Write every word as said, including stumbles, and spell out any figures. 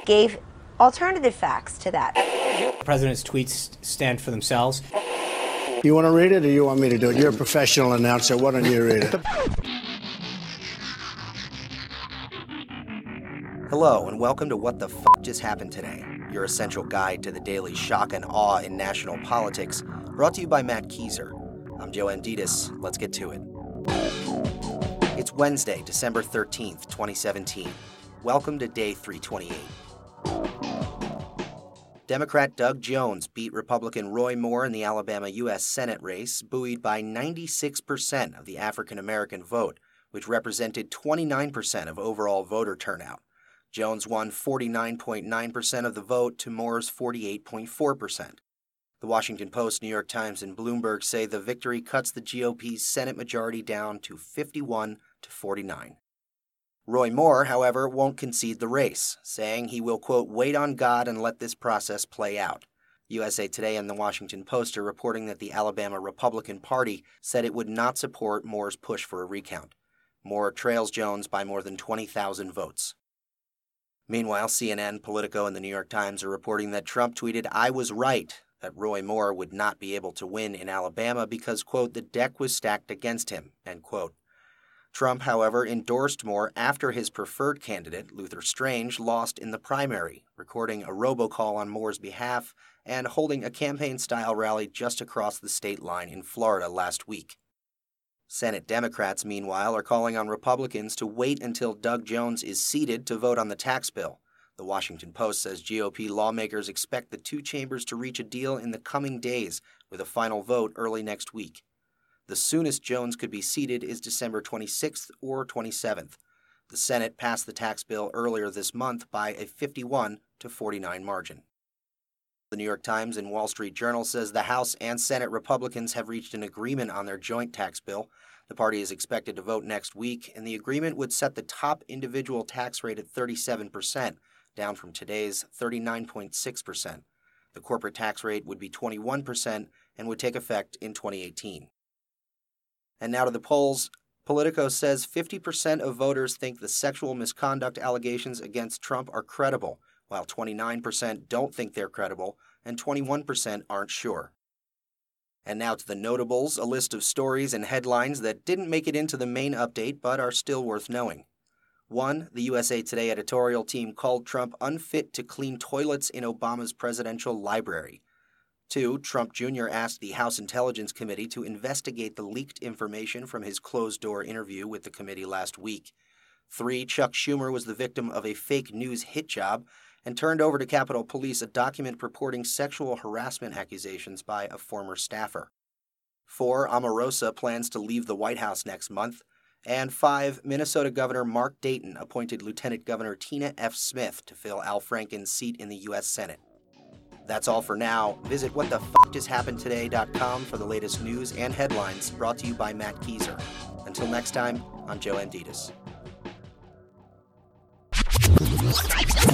gave alternative facts to that. The president's tweets stand for themselves. You want to read it or you want me to do it? You're a professional announcer. Why don't you read it? Hello, and welcome to What the F*** Just Happened Today, your essential guide to the daily shock and awe in national politics, brought to you by Matt Kieser. I'm Joe Amditis. Let's get to it. It's Wednesday, December thirteenth, twenty seventeen. Welcome to day three twenty-eight. Democrat Doug Jones beat Republican Roy Moore in the Alabama U S Senate race, buoyed by ninety-six percent of the African-American vote, which represented twenty-nine percent of overall voter turnout. Jones won forty-nine point nine percent of the vote to Moore's forty-eight point four percent. The Washington Post, New York Times, and Bloomberg say the victory cuts the G O P's Senate majority down to fifty-one to forty-nine. Roy Moore, however, won't concede the race, saying he will, quote, wait on God and let this process play out. U S A Today and the Washington Post are reporting that the Alabama Republican Party said it would not support Moore's push for a recount. Moore trails Jones by more than twenty thousand votes. Meanwhile, C N N, Politico, and the New York Times are reporting that Trump tweeted, I was right, that Roy Moore would not be able to win in Alabama because, quote, the deck was stacked against him, end quote. Trump, however, endorsed Moore after his preferred candidate, Luther Strange, lost in the primary, recording a robocall on Moore's behalf and holding a campaign-style rally just across the state line in Florida last week. Senate Democrats, meanwhile, are calling on Republicans to wait until Doug Jones is seated to vote on the tax bill. The Washington Post says G O P lawmakers expect the two chambers to reach a deal in the coming days, with a final vote early next week. The soonest Jones could be seated is December twenty-sixth or twenty-seventh. The Senate passed the tax bill earlier this month by a fifty-one to forty-nine margin. The New York Times and Wall Street Journal says the House and Senate Republicans have reached an agreement on their joint tax bill. The party is expected to vote next week, and the agreement would set the top individual tax rate at thirty-seven percent, down from today's thirty-nine point six percent. The corporate tax rate would be twenty-one percent and would take effect in twenty eighteen. And now to the polls. Politico says fifty percent of voters think the sexual misconduct allegations against Trump are credible, while twenty-nine percent don't think they're credible, and twenty-one percent aren't sure. And now to the notables, a list of stories and headlines that didn't make it into the main update but are still worth knowing. One, the U S A Today editorial team called Trump unfit to clean toilets in Obama's presidential library. Two, Trump Junior asked the House Intelligence Committee to investigate the leaked information from his closed-door interview with the committee last week. Three, Chuck Schumer was the victim of a fake news hit job and turned over to Capitol Police a document purporting sexual harassment accusations by a former staffer. Four, Omarosa plans to leave the White House next month. And five, Minnesota Governor Mark Dayton appointed Lieutenant Governor Tina F. Smith to fill Al Franken's seat in the U S Senate. That's all for now. Visit what the f just happened today dot com for the latest news and headlines, brought to you by Matt Kieser. Until next time, I'm Joe Amditis.